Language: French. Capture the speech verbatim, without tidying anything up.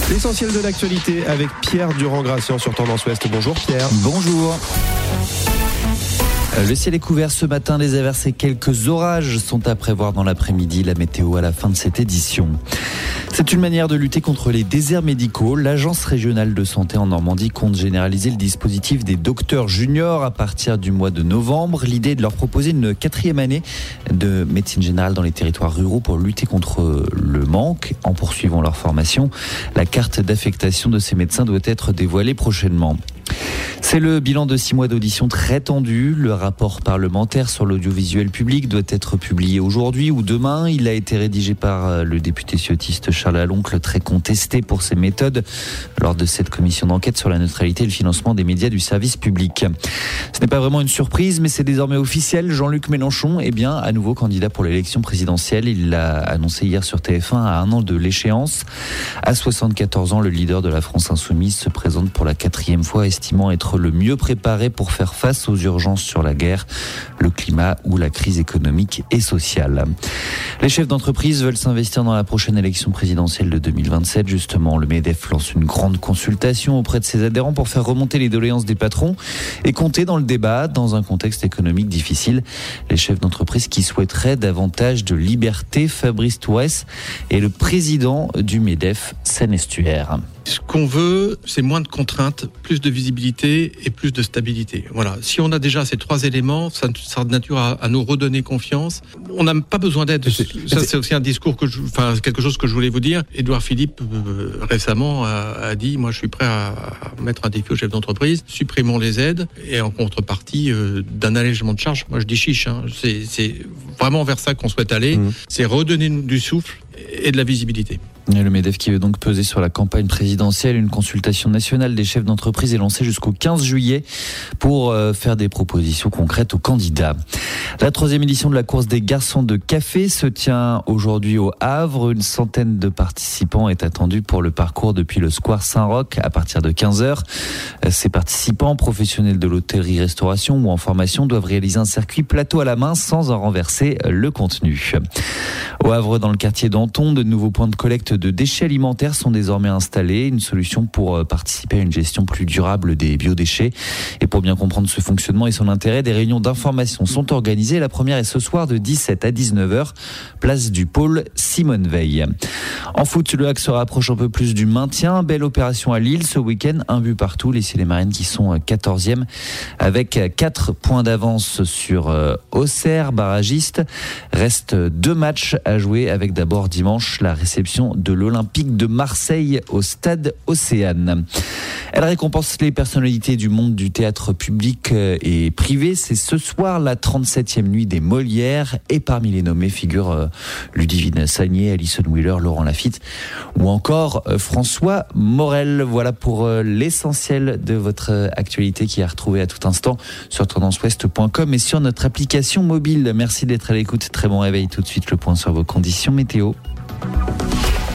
L'essentiel de l'actualité avec Pierre Durand-Gracian sur Tendance Ouest. Bonjour Pierre. Bonjour. Le ciel est couvert ce matin, les averses et quelques orages sont à prévoir dans l'après-midi. La météo à la fin de cette édition. C'est une manière de lutter contre les déserts médicaux. L'Agence régionale de santé en Normandie compte généraliser le dispositif des docteurs juniors à partir du mois de novembre. L'idée est de leur proposer une quatrième année de médecine générale dans les territoires ruraux pour lutter contre le manque en poursuivant leur formation. La carte d'affectation de ces médecins doit être dévoilée prochainement. C'est le bilan de six mois d'audition très tendu. Le rapport parlementaire sur l'audiovisuel public doit être publié aujourd'hui ou demain. Il a été rédigé par le député ciotiste Charles Aloncle, très contesté pour ses méthodes lors de cette commission d'enquête sur la neutralité et le financement des médias du service public. Ce n'est pas vraiment une surprise, mais c'est désormais officiel. Jean-Luc Mélenchon est bien à nouveau candidat pour l'élection présidentielle. Il l'a annoncé hier sur T F un à un an de l'échéance. À soixante-quatorze ans, le leader de la France Insoumise se présente pour la quatrième fois, estimant être le mieux préparé pour faire face aux urgences sur la guerre, le climat ou la crise économique et sociale. Les chefs d'entreprise veulent s'investir dans la prochaine élection présidentielle de deux mille vingt-sept. Justement, le MEDEF lance une grande consultation auprès de ses adhérents pour faire remonter les doléances des patrons et compter dans le débat dans un contexte économique difficile. Les chefs d'entreprise qui souhaiteraient davantage de liberté, Fabrice Tourès est le président du MEDEF Seine-Estuaire. Ce qu'on veut, c'est moins de contraintes, plus de visibilité et plus de stabilité. Voilà. Si on a déjà ces trois éléments, ça sera de nature à, à nous redonner confiance. On n'a pas besoin d'aide. Ça, c'est aussi un discours que je, enfin, quelque chose que je voulais vous dire. Édouard Philippe, euh, récemment, a, a dit, moi, je suis prêt à, à mettre un défi aux chefs d'entreprise. Supprimons les aides et en contrepartie euh, d'un allègement de charges. Moi, je dis chiche, hein. C'est, c'est vraiment vers ça qu'on souhaite aller. Mmh. C'est redonner du souffle et de la visibilité. Et le MEDEF qui veut donc peser sur la campagne présidentielle. Une consultation nationale des chefs d'entreprise est lancée jusqu'au quinze juillet pour euh, faire des propositions concrètes aux candidats. La troisième édition de la course des garçons de café se tient aujourd'hui au Havre. Une centaine de participants est attendue pour le parcours depuis le square Saint-Roch à partir de quinze heures. Ces participants, professionnels de l'hôtellerie-restauration ou en formation, doivent réaliser un circuit plateau à la main sans en renverser le contenu. Au Havre, dans le quartier d'Anton, de nouveaux points de collecte de déchets alimentaires sont désormais installés. Une solution pour participer à une gestion plus durable des biodéchets. Et pour bien comprendre ce fonctionnement et son intérêt, des réunions d'information sont organisées. La première est ce soir de dix-sept à dix-neuf heures, place du pôle Simone Veil. En foot, le H A C se rapproche un peu plus du maintien. Belle opération à Lille ce week-end, un but partout. Les Célémarines qui sont quatorzième avec quatre points d'avance sur Auxerre, barragiste. Reste deux matchs à jouer avec d'abord dimanche la réception de l'Olympique de Marseille au stade Océane. Elle récompense les personnalités du monde du théâtre public et privé. C'est ce soir la trente-septième nuit des Molières et parmi les nommés figurent Ludivine Sagnier, Alison Wheeler, Laurent Lafitte ou encore François Morel. Voilà pour l'essentiel de votre actualité qui est à retrouver à tout instant sur tendance ouest point com et sur notre application mobile. Merci d'être à l'écoute. Très bon réveil. Tout de suite le point sur vos conditions météo.